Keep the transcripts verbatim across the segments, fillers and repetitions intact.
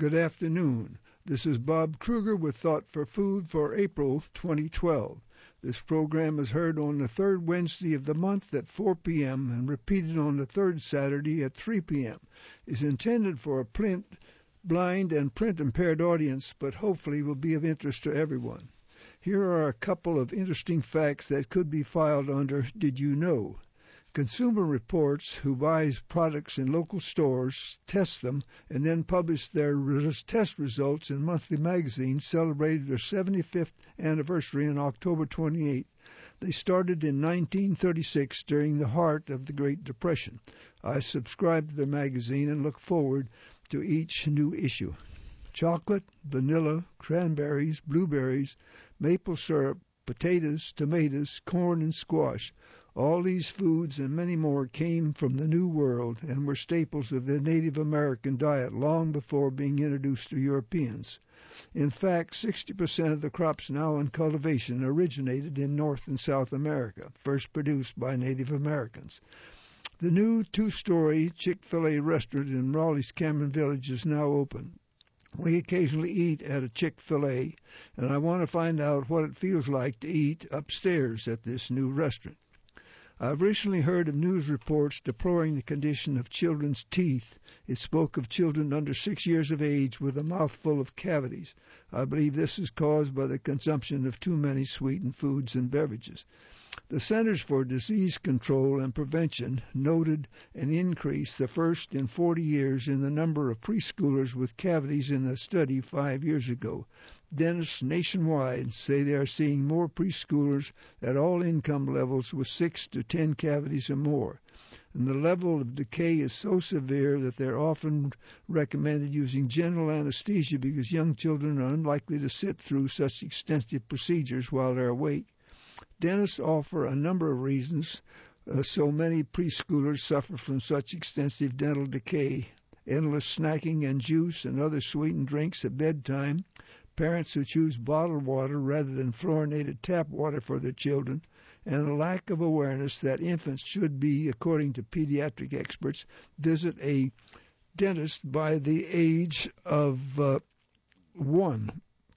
Good afternoon. This is Bob Kruger with Thought for Food for April twenty twelve. This program is heard on the third Wednesday of the month at four p.m. and repeated on the third Saturday at three p.m. It's intended for a print, blind, and print-impaired audience, but hopefully will be of interest to everyone. Here are a couple of interesting facts that could be filed under Did You Know? Consumer Reports, who buys products in local stores, tests them, and then publish their res- test results in monthly magazines, celebrated their seventy-fifth anniversary on October twenty-eighth. They started in nineteen thirty-six during the heart of the Great Depression. I subscribe to their magazine and look forward to each new issue. Chocolate, vanilla, cranberries, blueberries, maple syrup, potatoes, tomatoes, corn, and squash. All these foods and many more came from the New World and were staples of the Native American diet long before being introduced to Europeans. In fact, sixty percent of the crops now in cultivation originated in North and South America, first produced by Native Americans. The new two-story Chick-fil-A restaurant in Raleigh's Cameron Village is now open. We occasionally eat at a Chick-fil-A, and I want to find out what it feels like to eat upstairs at this new restaurant. I've recently heard of news reports deploring the condition of children's teeth. It spoke of children under six years of age with a mouthful of cavities. I believe this is caused by the consumption of too many sweetened foods and beverages. The Centers for Disease Control and Prevention noted an increase, the first in forty years, in the number of preschoolers with cavities in a study five years ago. Dentists nationwide say they are seeing more preschoolers at all income levels with six to ten cavities or more. And the level of decay is so severe that they're often recommended using general anesthesia because young children are unlikely to sit through such extensive procedures while they're awake. Dentists offer a number of reasons uh, so many preschoolers suffer from such extensive dental decay: endless snacking and juice and other sweetened drinks at bedtime, parents who choose bottled water rather than fluorinated tap water for their children, and a lack of awareness that infants should be, according to pediatric experts, visit a dentist by the age of uh, one,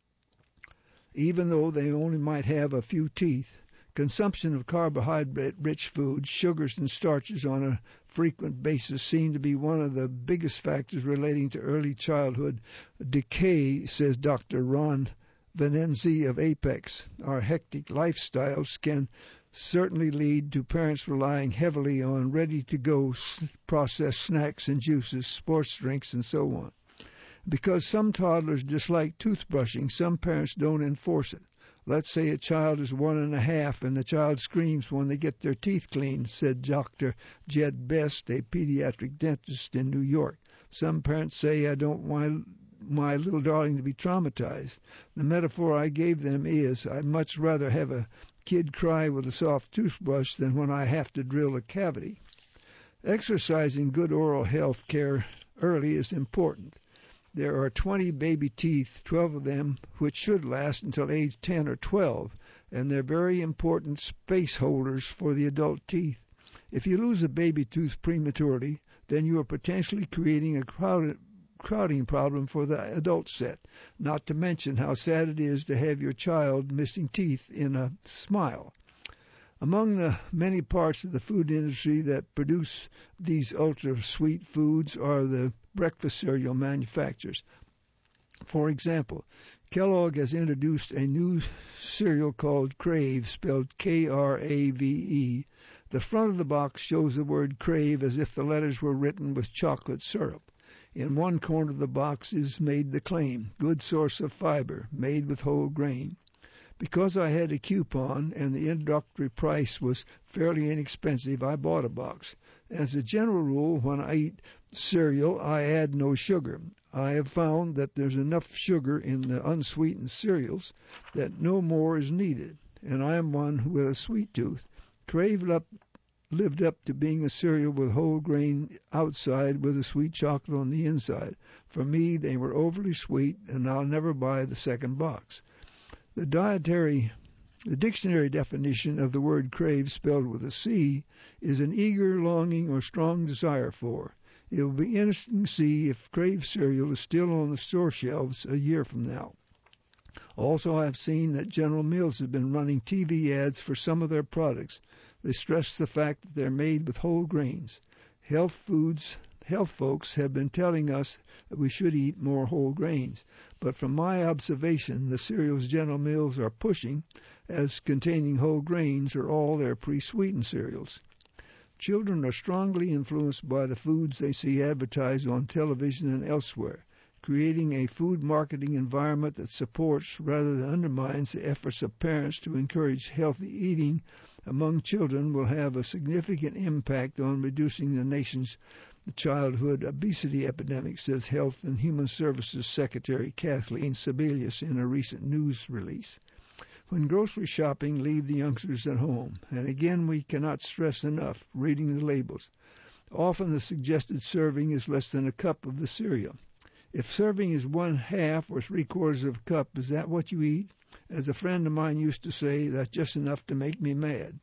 even though they only might have a few teeth. Consumption of carbohydrate-rich foods, sugars, and starches on a frequent basis seem to be one of the biggest factors relating to early childhood decay, says Doctor Ron Venenzi of Apex. Our hectic lifestyles can certainly lead to parents relying heavily on ready-to-go processed snacks and juices, sports drinks, and so on. Because some toddlers dislike toothbrushing, some parents don't enforce it. Let's say a child is one and a half and the child screams when they get their teeth cleaned, said Doctor Jed Best, a pediatric dentist in New York. Some parents say, I don't want my little darling to be traumatized. The metaphor I gave them is, I'd much rather have a kid cry with a soft toothbrush than when I have to drill a cavity. Exercising good oral health care early is important. There are twenty baby teeth, twelve of them which should last until age ten or twelve, and they're very important space holders for the adult teeth. If you lose a baby tooth prematurely, then you are potentially creating a crowded, crowding problem for the adult set, not to mention how sad it is to have your child missing teeth in a smile. Among the many parts of the food industry that produce these ultra-sweet foods are the breakfast cereal manufacturers. For example, Kellogg has introduced a new cereal called Crave, spelled K R A V E. The front of the box shows the word Crave as if the letters were written with chocolate syrup. In one corner of the box is made the claim, good source of fiber, made with whole grain. Because I had a coupon and the introductory price was fairly inexpensive, I bought a box. As a general rule, when I eat cereal, I add no sugar. I have found that there's enough sugar in the unsweetened cereals that no more is needed, and I am one with a sweet tooth. Crave up, lived up to being a cereal with whole grain outside with a sweet chocolate on the inside. For me, they were overly sweet, and I'll never buy the second box. The dietary, the dictionary definition of the word crave, spelled with a C, is an eager longing or strong desire for. It will be interesting to see if Crave cereal is still on the store shelves a year from now. Also, I've seen that General Mills has been running T V ads for some of their products. They stress the fact that they're made with whole grains. Health foods, health folks have been telling us that we should eat more whole grains. But from my observation, the cereals General Mills are pushing as containing whole grains are all their pre-sweetened cereals. Children are strongly influenced by the foods they see advertised on television and elsewhere. Creating a food marketing environment that supports rather than undermines the efforts of parents to encourage healthy eating among children will have a significant impact on reducing the nation's childhood obesity epidemic, says Health and Human Services Secretary Kathleen Sebelius in a recent news release. When grocery shopping, leave the youngsters at home. And again, we cannot stress enough reading the labels. Often the suggested serving is less than a cup of the cereal. If serving is one half or three quarters of a cup, is that what you eat? As a friend of mine used to say, that's just enough to make me mad.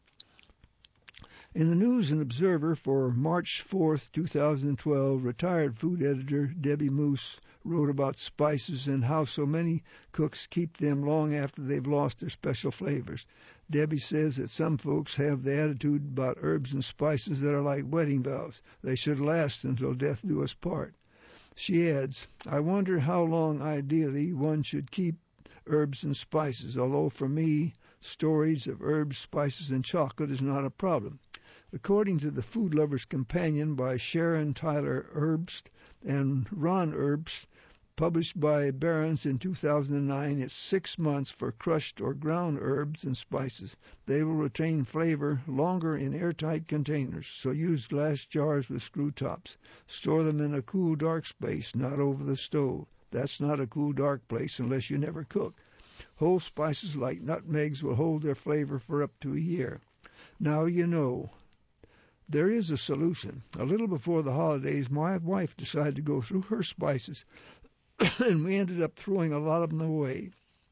In the News and Observer for March fourth, two thousand twelve, retired food editor Debbie Moose wrote about spices and how so many cooks keep them long after they've lost their special flavors. Debbie says that some folks have the attitude about herbs and spices that are like wedding vows. They should last until death do us part. She adds, I wonder how long ideally one should keep herbs and spices, although for me, storage of herbs, spices, and chocolate is not a problem. According to the Food Lover's Companion by Sharon Tyler Herbst and Ron Herbst, published by Barron's in two thousand nine, it's six months for crushed or ground herbs and spices. They will retain flavor longer in airtight containers, so use glass jars with screw tops. Store them in a cool, dark space, not over the stove. That's not a cool, dark place unless you never cook. Whole spices like nutmegs will hold their flavor for up to a year. Now you know. There is a solution. A little before the holidays, my wife decided to go through her spices, and we ended up throwing a lot of them away.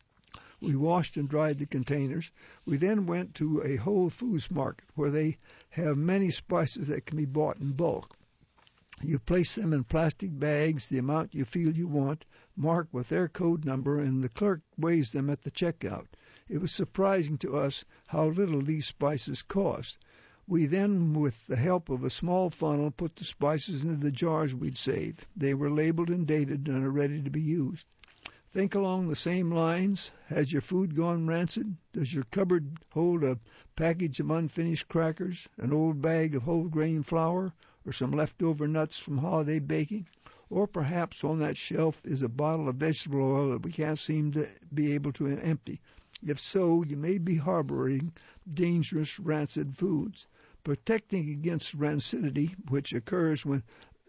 We washed and dried the containers. We then went to a Whole Foods market where they have many spices that can be bought in bulk. You place them in plastic bags, the amount you feel you want, marked with their code number, and the clerk weighs them at the checkout. It was surprising to us how little these spices cost. We then, with the help of a small funnel, put the spices into the jars we'd saved. They were labeled and dated and are ready to be used. Think along the same lines. Has your food gone rancid? Does your cupboard hold a package of unfinished crackers, an old bag of whole grain flour, or some leftover nuts from holiday baking? Or perhaps on that shelf is a bottle of vegetable oil that we can't seem to be able to empty. If so, you may be harboring dangerous rancid foods. Protecting against rancidity, which occurs when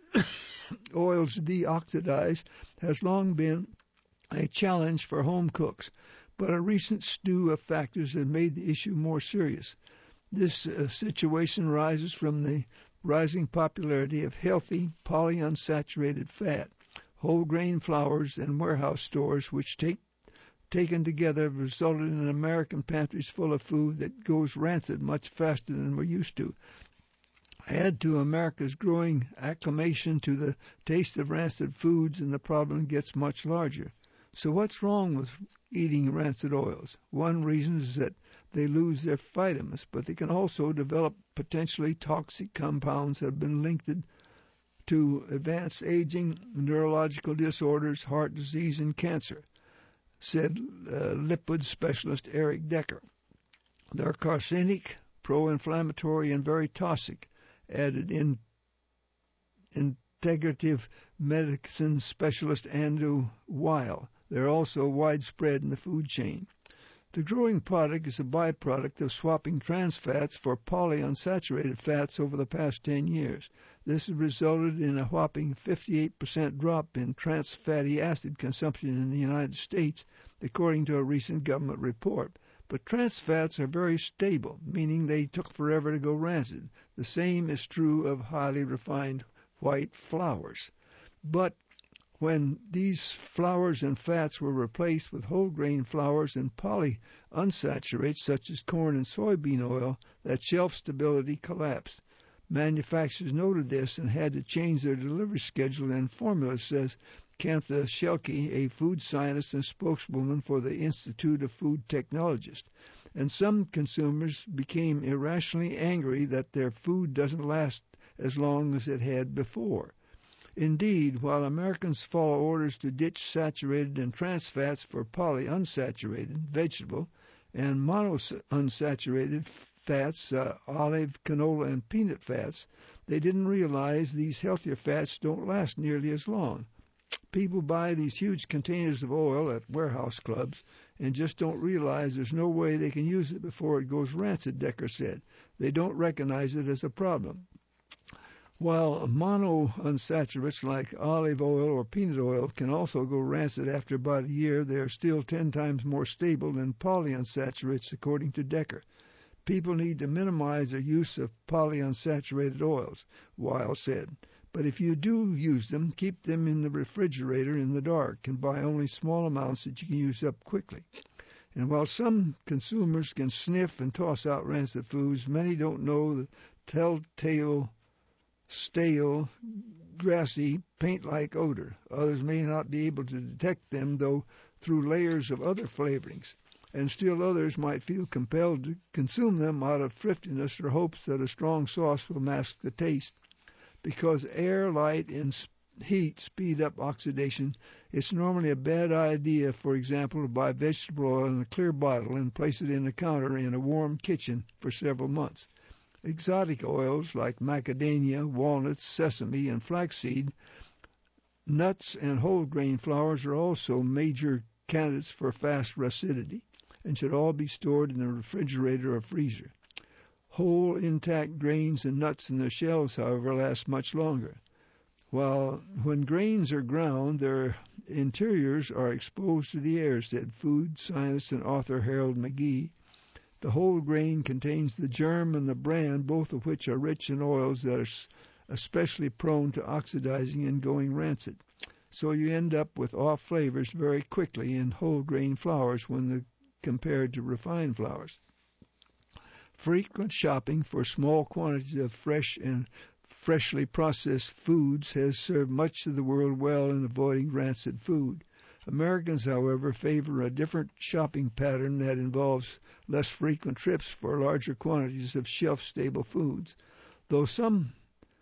oils deoxidize, has long been a challenge for home cooks, but a recent stew of factors has made the issue more serious. This uh, situation rises from the rising popularity of healthy polyunsaturated fat, whole grain flours, and warehouse stores, which take taken together have resulted in American pantries full of food that goes rancid much faster than we're used to. Add to America's growing acclimation to the taste of rancid foods, and the problem gets much larger. So what's wrong with eating rancid oils? One reason is that they lose their vitamins, but they can also develop potentially toxic compounds that have been linked to advanced aging, neurological disorders, heart disease, and cancer, said uh, lipid specialist Eric Decker. They're carcinic, pro-inflammatory, and very toxic, added in integrative medicine specialist Andrew Weil. They're also widespread in the food chain. The growing product is a byproduct of swapping trans fats for polyunsaturated fats over the past ten years. This has resulted in a whopping fifty-eight percent drop in trans fatty acid consumption in the United States, according to a recent government report. But trans fats are very stable, meaning they took forever to go rancid. The same is true of highly refined white flours. But when these flours and fats were replaced with whole grain flours and polyunsaturates such as corn and soybean oil, that shelf stability collapsed. Manufacturers noted this and had to change their delivery schedule and formula, says Kantha Shelke, a food scientist and spokeswoman for the Institute of Food Technologists. And some consumers became irrationally angry that their food doesn't last as long as it had before. Indeed, while Americans follow orders to ditch saturated and trans fats for polyunsaturated vegetable and monounsaturated fats, uh, olive, canola, and peanut fats, they didn't realize these healthier fats don't last nearly as long. People buy these huge containers of oil at warehouse clubs and just don't realize there's no way they can use it before it goes rancid, Decker said. They don't recognize it as a problem. While monounsaturates like olive oil or peanut oil can also go rancid after about a year, they are still ten times more stable than polyunsaturates, according to Decker. People need to minimize their use of polyunsaturated oils, Weil said. But if you do use them, keep them in the refrigerator in the dark and buy only small amounts that you can use up quickly. And while some consumers can sniff and toss out rancid foods, many don't know the telltale stale, grassy, paint-like odor. Others may not be able to detect them, though, through layers of other flavorings. And still others might feel compelled to consume them out of thriftiness or hopes that a strong sauce will mask the taste. Because air, light, and heat speed up oxidation, it's normally a bad idea, for example, to buy vegetable oil in a clear bottle and place it in a counter in a warm kitchen for several months. Exotic oils like macadamia, walnuts, sesame, and flaxseed, nuts, and whole grain flours are also major candidates for fast rusticity and should all be stored in the refrigerator or freezer. Whole, intact grains and nuts in their shells, however, last much longer. While when grains are ground, their interiors are exposed to the air, said food scientist and author Harold McGee. The whole grain contains the germ and the bran, both of which are rich in oils that are especially prone to oxidizing and going rancid. So you end up with off flavors very quickly in whole grain flours when the, compared to refined flours. Frequent shopping for small quantities of fresh and freshly processed foods has served much of the world well in avoiding rancid food. Americans, however, favor a different shopping pattern that involves less frequent trips for larger quantities of shelf-stable foods. Though some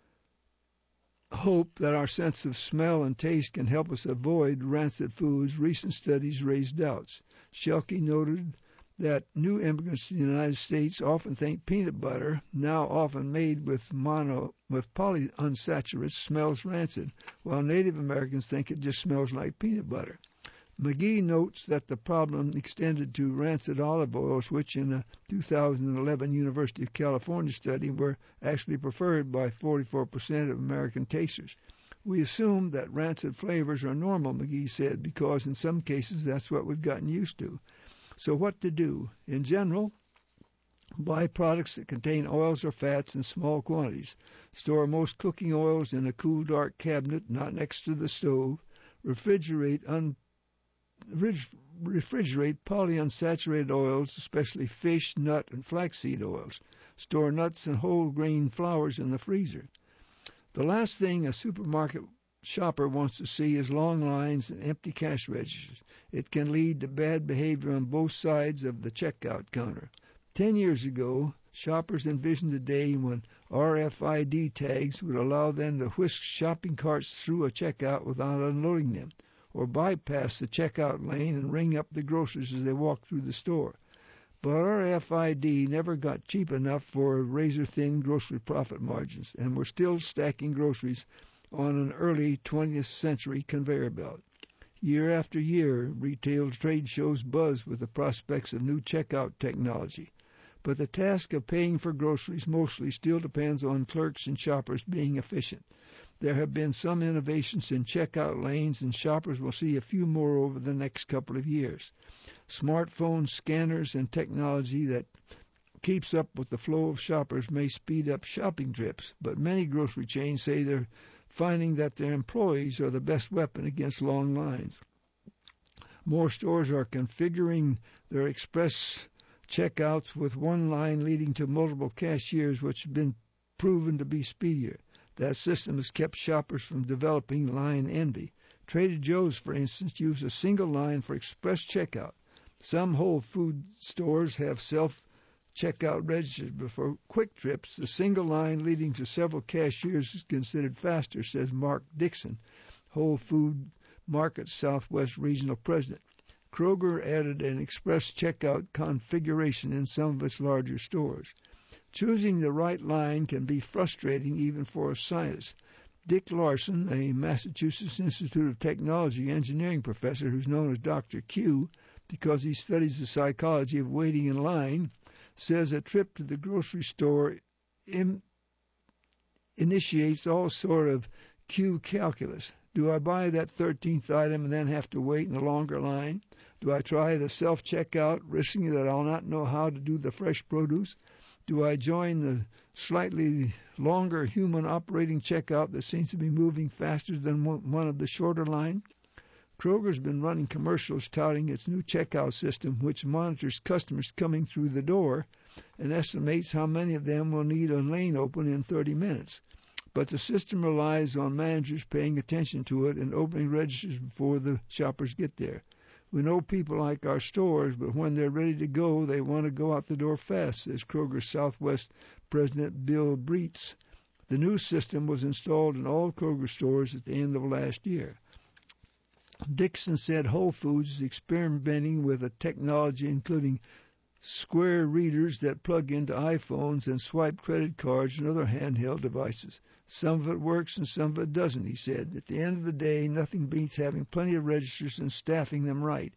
hope that our sense of smell and taste can help us avoid rancid foods, recent studies raise doubts. Shelke noted that new immigrants to the United States often think peanut butter, now often made with mono with polyunsaturates, smells rancid, while Native Americans think it just smells like peanut butter. McGee notes that the problem extended to rancid olive oils, which in a two thousand eleven University of California study were actually preferred by forty-four percent of American tasters. We assume that rancid flavors are normal, McGee said, because in some cases that's what we've gotten used to. So what to do? In general, buy products that contain oils or fats in small quantities. Store most cooking oils in a cool, dark cabinet, not next to the stove. Refrigerate un Refrigerate polyunsaturated oils, especially fish, nut, and flaxseed oils. Store nuts and whole grain flours in the freezer. The last thing a supermarket shopper wants to see is long lines and empty cash registers. It can lead to bad behavior on both sides of the checkout counter. Ten years ago, shoppers envisioned a day when R F I D tags would allow them to whisk shopping carts through a checkout without unloading them, or bypass the checkout lane and ring up the grocers as they walk through the store. But R F I D never got cheap enough for razor-thin grocery profit margins, and we're still stacking groceries on an early twentieth century conveyor belt. Year after year, retail trade shows buzz with the prospects of new checkout technology. But the task of paying for groceries mostly still depends on clerks and shoppers being efficient. There have been some innovations in checkout lanes, and shoppers will see a few more over the next couple of years. Smartphone scanners and technology that keeps up with the flow of shoppers may speed up shopping trips, but many grocery chains say they're finding that their employees are the best weapon against long lines. More stores are configuring their express checkouts with one line leading to multiple cashiers, which have been proven to be speedier. That system has kept shoppers from developing line envy. Trader Joe's, for instance, use a single line for express checkout. Some Whole Food stores have self-checkout registers, but for quick trips, the single line leading to several cashiers is considered faster, says Mark Dixon, Whole Food Market Southwest Regional President. Kroger added an express checkout configuration in some of its larger stores. Choosing the right line can be frustrating even for a scientist. Dick Larson, a Massachusetts Institute of Technology engineering professor who's known as Doctor Q because he studies the psychology of waiting in line, says a trip to the grocery store in, initiates all sort of Q calculus. Do I buy that thirteenth item and then have to wait in a longer line? Do I try the self-checkout, risking that I'll not know how to do the fresh produce? Do I join the slightly longer human operating checkout that seems to be moving faster than one of the shorter line? Kroger's been running commercials touting its new checkout system, which monitors customers coming through the door and estimates how many of them will need a lane open in thirty minutes. But the system relies on managers paying attention to it and opening registers before the shoppers get there. We know people like our stores, but when they're ready to go, they want to go out the door fast, says Kroger's Southwest President Bill Breitz. The new system was installed in all Kroger stores at the end of last year. Dixon said Whole Foods is experimenting with a technology including square readers that plug into iPhones and swipe credit cards and other handheld devices. Some of it works and some of it doesn't, he said. At the end of the day, nothing beats having plenty of registers and staffing them right.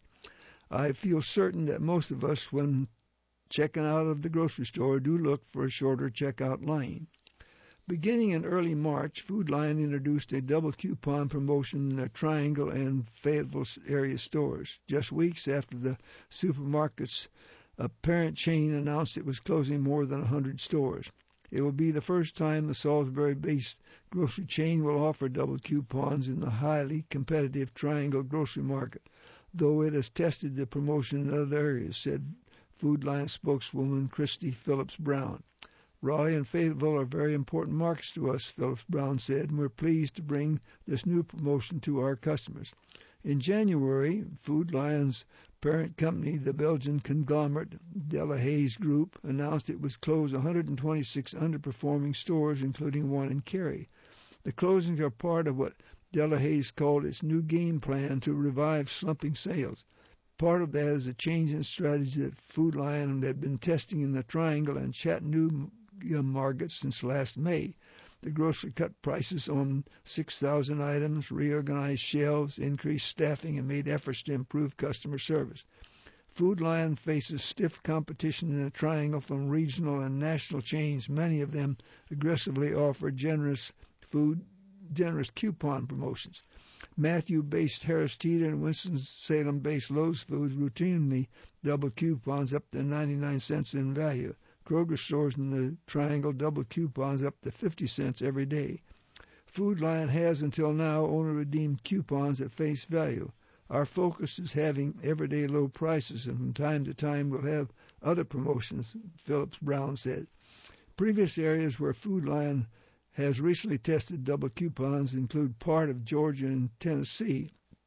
I feel certain that most of us, when checking out of the grocery store, do look for a shorter checkout line. Beginning in early March, Food Lion introduced a double coupon promotion in their Triangle and Fayetteville area stores, just weeks after the supermarket's a parent chain announced it was closing more than one hundred stores. It will be the first time the Salisbury-based grocery chain will offer double coupons in the highly competitive Triangle grocery market, though it has tested the promotion in other areas, said Food Lion spokeswoman Christy Phillips Brown. Raleigh and Fayetteville are very important markets to us, Phillips Brown said, and we're pleased to bring this new promotion to our customers. In January, Food Lion's parent company, the Belgian conglomerate Delhaize Group, announced it would close one hundred twenty-six underperforming stores, including one in Cary. The closings are part of what Delhaize called its new game plan to revive slumping sales. Part of that is a change in strategy that Food Lion had been testing in the Triangle and Chattanooga markets since last May. The grocery cut prices on six thousand items, reorganized shelves, increased staffing, and made efforts to improve customer service. Food Lion faces stiff competition in the Triangle from regional and national chains. Many of them aggressively offer generous food, generous coupon promotions. Matthew-based Harris Teeter and Winston-Salem-based Lowe's Foods routinely double coupons up to ninety-nine cents in value. Kroger stores in the Triangle double coupons up to fifty cents every day. Food Lion has until now only redeemed coupons at face value. Our focus is having everyday low prices, and from time to time we'll have other promotions, Phillips Brown said. Previous areas where Food Lion has recently tested double coupons include part of Georgia and Tennessee.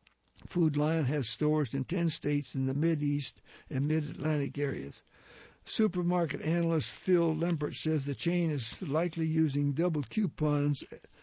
Food Lion has stores in ten states in the Mid-East and Mid-Atlantic areas. Supermarket analyst Phil Lempert says the chain is likely using double coupons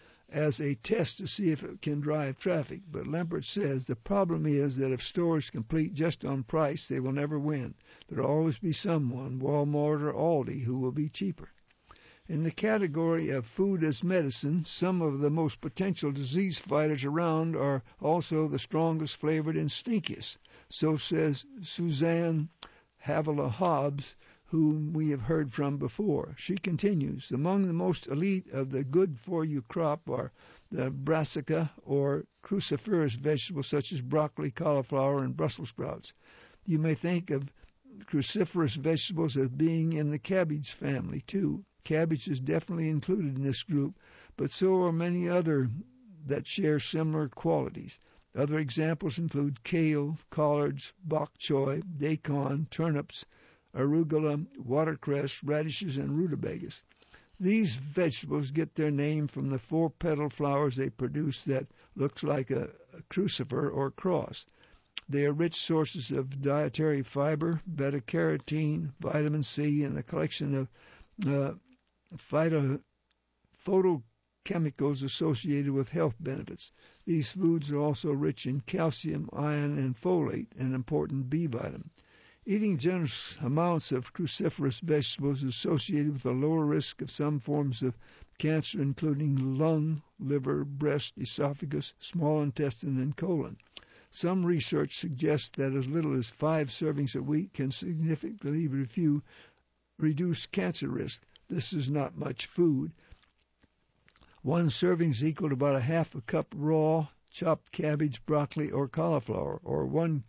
as a test to see if it can drive traffic. But Lempert says the problem is that if stores compete just on price, they will never win. There will always be someone, Walmart or Aldi, who will be cheaper. In the category of food as medicine, some of the most potential disease fighters around are also the strongest flavored and stinkiest. So says Suzanne Havilah Hobbs, whom we have heard from before. She continues, among the most elite of the good-for-you crop are the brassica or cruciferous vegetables such as broccoli, cauliflower, and Brussels sprouts. You may think of cruciferous vegetables as being in the cabbage family, too. Cabbage is definitely included in this group, but so are many other that share similar qualities. Other examples include kale, collards, bok choy, daikon, turnips, arugula, watercress, radishes, and rutabagas. These vegetables get their name from the four-petal flowers they produce that looks like a, a crucifer or cross. They are rich sources of dietary fiber, beta-carotene, vitamin C, and a collection of uh, phyto, photochemicals associated with health benefits. These foods are also rich in calcium, iron, and folate, an important B vitamin. Eating generous amounts of cruciferous vegetables is associated with a lower risk of some forms of cancer, including lung, liver, breast, esophagus, small intestine, and colon. Some research suggests that as little as five servings a week can significantly review, reduce cancer risk. This is not much food. One serving is equal to about a half a cup raw, chopped cabbage, broccoli, or cauliflower, or one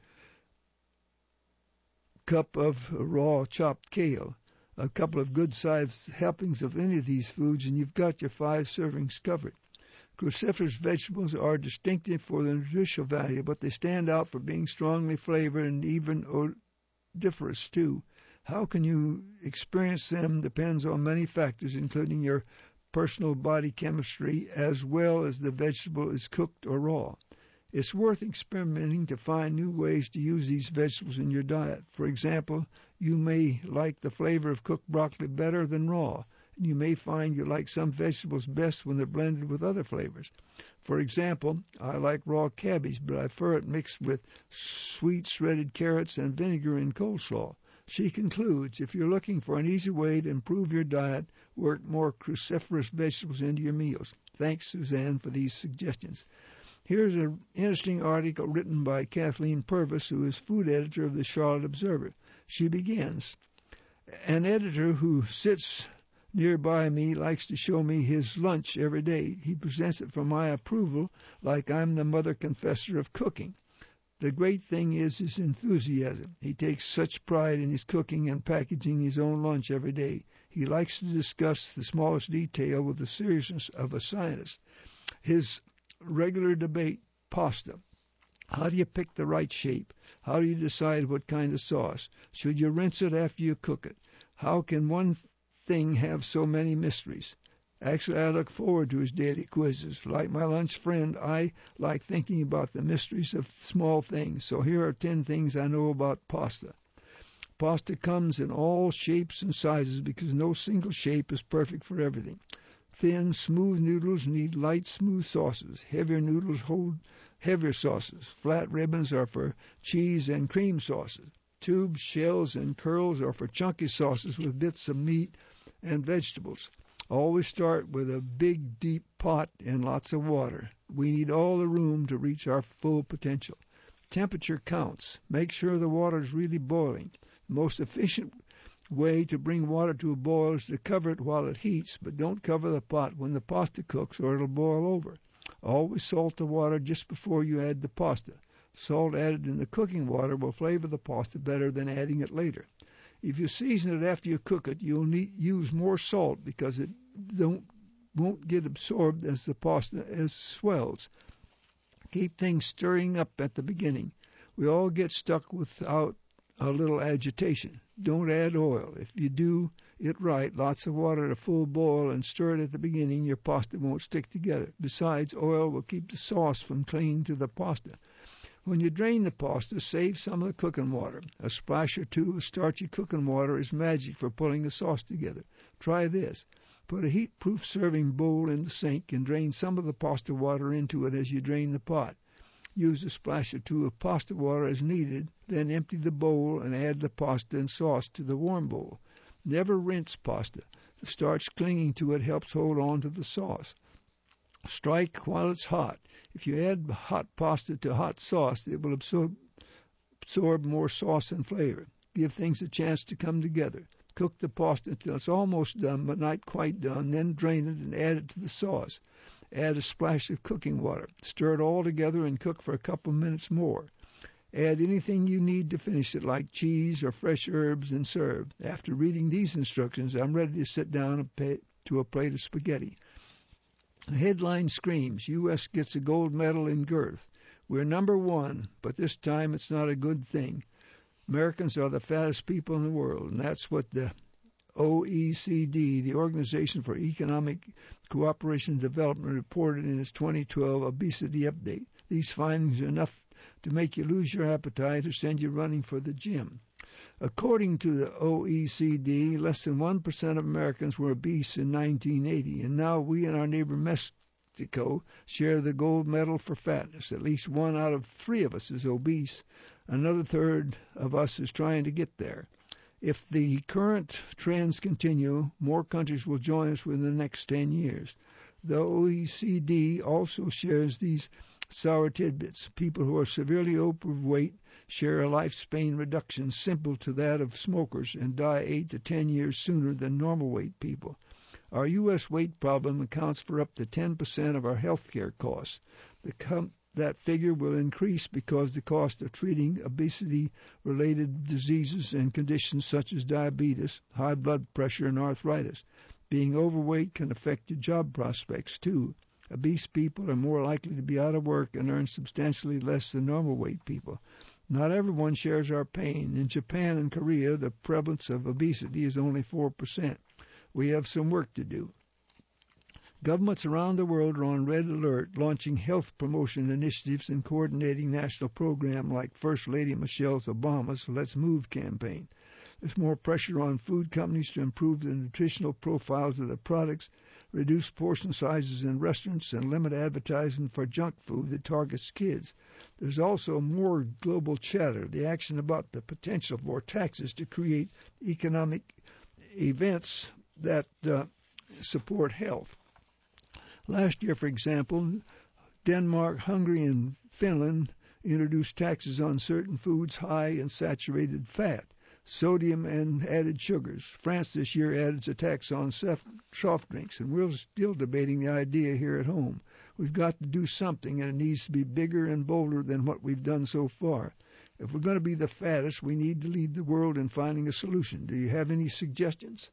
cup of raw chopped kale. A couple of good-sized helpings of any of these foods, and you've got your five servings covered. Cruciferous vegetables are distinctive for their nutritional value, but they stand out for being strongly flavored and even odoriferous, too. How can you experience them depends on many factors, including your personal body chemistry, as well as the vegetable is cooked or raw. It's worth experimenting to find new ways to use these vegetables in your diet. For example, you may like the flavor of cooked broccoli better than raw, and you may find you like some vegetables best when they're blended with other flavors. For example, I like raw cabbage, but I prefer it mixed with sweet shredded carrots and vinegar in coleslaw. She concludes, if you're looking for an easy way to improve your diet, work more cruciferous vegetables into your meals. Thanks, Suzanne, for these suggestions. Here's an interesting article written by Kathleen Purvis, who is food editor of the Charlotte Observer. She begins, an editor who sits nearby me likes to show me his lunch every day. He presents it for my approval like I'm the mother confessor of cooking. The great thing is his enthusiasm. He takes such pride in his cooking and packaging his own lunch every day. He likes to discuss the smallest detail with the seriousness of a scientist. His regular debate, pasta. How do you pick the right shape? How do you decide what kind of sauce? Should you rinse it after you cook it? How can one thing have so many mysteries? Actually, I look forward to his daily quizzes. Like my lunch friend, I like thinking about the mysteries of small things. So here are ten things I know about pasta. Pasta comes in all shapes and sizes because no single shape is perfect for everything. Thin, smooth noodles need light, smooth sauces. Heavier noodles hold heavier sauces. Flat ribbons are for cheese and cream sauces. Tubes, shells, and curls are for chunky sauces with bits of meat and vegetables. Always start with a big, deep pot and lots of water. We need all the room to reach our full potential. Temperature counts. Make sure the water is really boiling. The most efficient way to bring water to a boil is to cover it while it heats, but don't cover the pot when the pasta cooks or it'll boil over. Always salt the water just before you add the pasta. Salt added in the cooking water will flavor the pasta better than adding it later. If you season it after you cook it, you'll need, use more salt because it don't won't get absorbed as the pasta as swells. Keep things stirring up at the beginning. We all get stuck without a little agitation. Don't add oil. If you do it right, lots of water at a full boil and stir it at the beginning, your pasta won't stick together. Besides, oil will keep the sauce from clinging to the pasta. When you drain the pasta, save some of the cooking water. A splash or two of starchy cooking water is magic for pulling the sauce together. Try this. Put a heat-proof serving bowl in the sink and drain some of the pasta water into it as you drain the pot. Use a splash or two of pasta water as needed, then empty the bowl and add the pasta and sauce to the warm bowl. Never rinse pasta. The starch clinging to it helps hold on to the sauce. Strike while it's hot. If you add hot pasta to hot sauce, it will absorb, absorb more sauce and flavor. Give things a chance to come together. Cook the pasta until it's almost done, but not quite done, then drain it and add it to the sauce. Add a splash of cooking water. Stir it all together and cook for a couple minutes more. Add anything you need to finish it, like cheese or fresh herbs, and serve. After reading these instructions, I'm ready to sit down and pay to a plate of spaghetti. The headline screams, U S gets a gold medal in girth. We're number one, but this time it's not a good thing. Americans are the fattest people in the world, and that's what the O E C D, the Organization for Economic Cooperation and Development, reported in its twenty twelve obesity update. These findings are enough to make you lose your appetite or send you running for the gym. According to the O E C D, less than one percent of Americans were obese in nineteen eighty, and now we and our neighbor Mexico share the gold medal for fatness. At least one out of three of us is obese. Another third of us is trying to get there. If the current trends continue, more countries will join us within the next ten years. The O E C D also shares these sour tidbits. People who are severely overweight share a lifespan reduction simple to that of smokers and die eight to ten years sooner than normal weight people. Our U S weight problem accounts for up to ten percent of our health care costs. The com- that figure will increase because the cost of treating obesity-related diseases and conditions such as diabetes, high blood pressure, and arthritis. Being overweight can affect your job prospects, too. Obese people are more likely to be out of work and earn substantially less than normal weight people. Not everyone shares our pain. In Japan and Korea, the prevalence of obesity is only four percent. We have some work to do. Governments around the world are on red alert, launching health promotion initiatives and coordinating national programs like First Lady Michelle Obama's Let's Move campaign. There's more pressure on food companies to improve the nutritional profiles of their products, reduce portion sizes in restaurants, and limit advertising for junk food that targets kids. There's also more global chatter, the action about the potential for taxes to create economic events that uh, support health. Last year, for example, Denmark, Hungary, and Finland introduced taxes on certain foods high in saturated fat, sodium, and added sugars. France this year added a tax on soft drinks, and we're still debating the idea here at home. We've got to do something, and it needs to be bigger and bolder than what we've done so far. If we're going to be the fattest, we need to lead the world in finding a solution. Do you have any suggestions?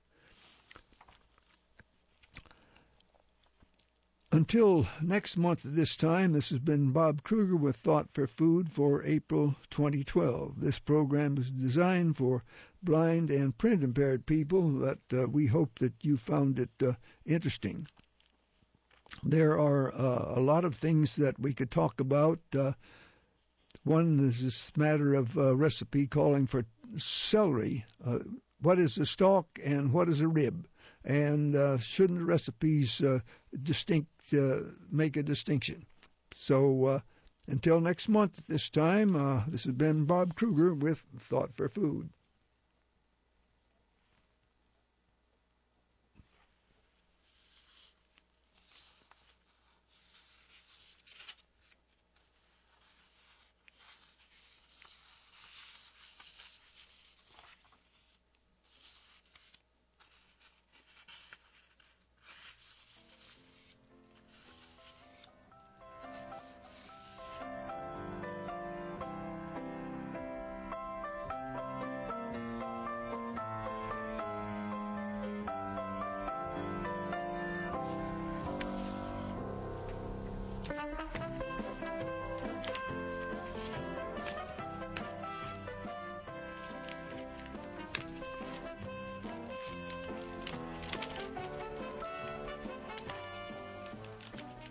Until next month at this time, this has been Bob Kruger with Thought for Food for April twenty twelve. This program is designed for blind and print-impaired people, but uh, we hope that you found it uh, interesting. There are uh, a lot of things that we could talk about. Uh, one is this matter of a recipe calling for celery. Uh, what is a stalk and what is a rib? And uh, shouldn't the recipes uh, distinct uh, make a distinction? So uh, until next month at this time, uh, this has been Bob Kruger with Thought for Food.